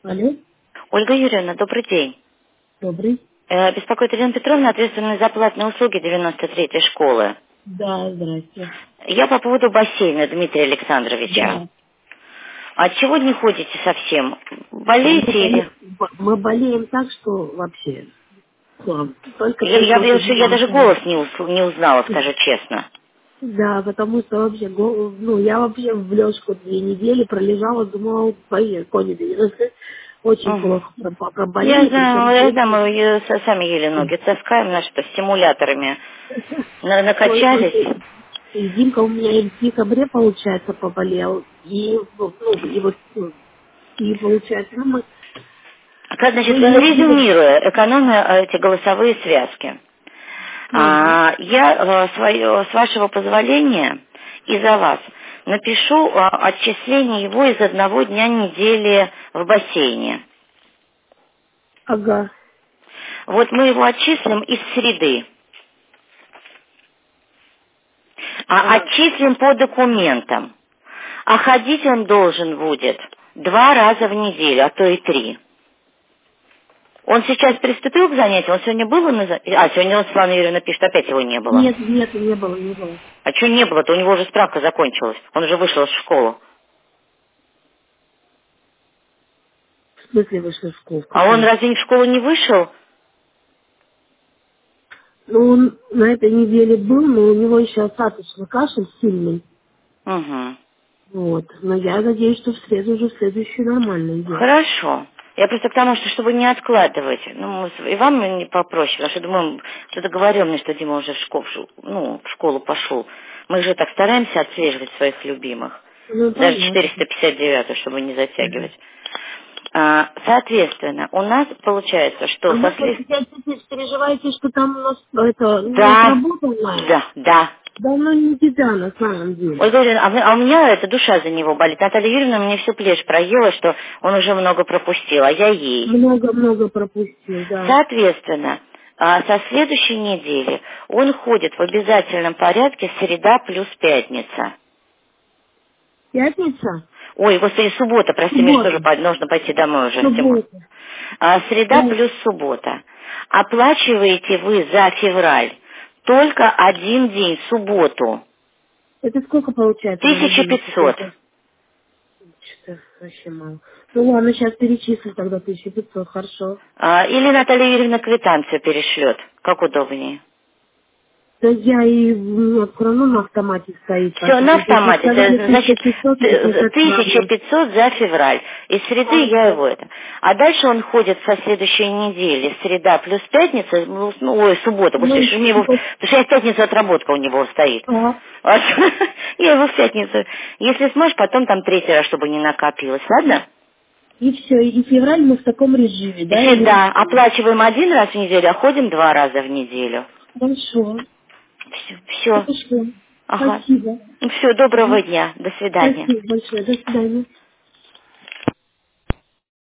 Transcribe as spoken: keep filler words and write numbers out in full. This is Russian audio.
Алло, Ольга Юрьевна, добрый день. добрый. Э, Беспокоит Елена Петровна, ответственная за платные услуги девяносто третьей школы. Да, здрасте. Я по поводу бассейна Дмитрия Александровича. Да. От чего не ходите совсем? Мы, Болеете или... боле- мы болеем так, что вообще ну, только Я, пить я, больше я, я даже голос занимаемся. не, ус- не узнала, скажу честно. Да, потому что вообще, го- ну, я вообще в лёжку две недели пролежала, думала, поеду, очень Мгм. плохо про- Я проболели, причем знаю, я знаю, очень, мы ее с- сами еле ноги таскаем, на что, стимуляторами. На- ой, накачались. очень. И Димка у меня и в декабре, получается, поболел, и, ну, и вот, ну, и получается, ну, мы, Как, ну, значит, ездили. резюмируя, экономя э, эти голосовые связки. Мгм. А, я э, свое- с вашего позволения и за вас напишу э, отчисление его из одного дня недели в бассейне. Ага, Вот мы его отчислим из среды, а а, отчислим по документам. А ходить он должен будет два раза в неделю, а то и три. Он сейчас приступил к занятию, он сегодня был на за- А, сегодня он, Светлана Юрьевна пишет, опять его не было. нет, нет, не было, не было. А что не было-то? У него уже справка закончилась. Он уже вышел из школы. В смысле вышла в школу, в А он каком? разве в школу не вышел? Ну, он на этой неделе был, но у него еще остаточный кашель сильный. Угу. Вот. Но я надеюсь, что в среду уже в следующую нормально идет. Хорошо. Я просто к тому, что чтобы не откладывать. Ну, мы с- и вам не попроще, потому что думаю, кто-то говорил мне, что Дима уже в школу, ну, в школу пошел. Мы же так стараемся отслеживать своих любимых. Ну, Даже понятно. четыреста пятьдесят девять, чтобы не Мгм. затягивать. А, соответственно, у нас получается, А что вы со вот след... пять тысяч переживаете, что там у нас это нет Да, работы онлайн? да, да. Да ну не беда на самом Ой, деле. говорю, а, вы- а у меня эта душа за него болит. Наталья Юрьевна мне всю плешь проела, что он уже много пропустил, а я ей. Много-много пропустил, да. Соответственно, а, со следующей недели он ходит в обязательном порядке среда плюс пятница. Пятница? Ой, господи, суббота, прости, мне же тоже Суббота. по- нужно пойти домой уже, Тимур. Суббота. А, среда Да. плюс суббота. Оплачиваете вы за февраль только один день, субботу, Это сколько получается на тысяча неделю? пятьсот. Что-то вообще мало. Ну ладно, сейчас перечислю тогда тысяча пятьсот, хорошо. А, или Наталья Юрьевна квитанцию перешлет, как удобнее. Да я и ну, все равно на автомате стоит, Все, поэтому на если вы автомате. сказали Это, тысяча значит, пятьсот, значит т- это тысяча правда. пятьсот за февраль. Из среды я Хорошо. его это. А дальше он ходит со следующей недели. Среда плюс пятница, ну, ну, ой, суббота, Ну, господи, что мне его, потому что я в пятницу отработка у него стоит. ага. Вот. Я его в пятницу. Если сможешь, потом там третий раз, чтобы не накопилось, ладно? И все, и февраль мы в таком режиме, да, или Всегда оплачиваем один раз в неделю, а ходим два раза в неделю. хорошо. Все, все. Хорошо. Ага. Спасибо. Все, доброго Мгм. дня. До свидания. Спасибо большое. До свидания.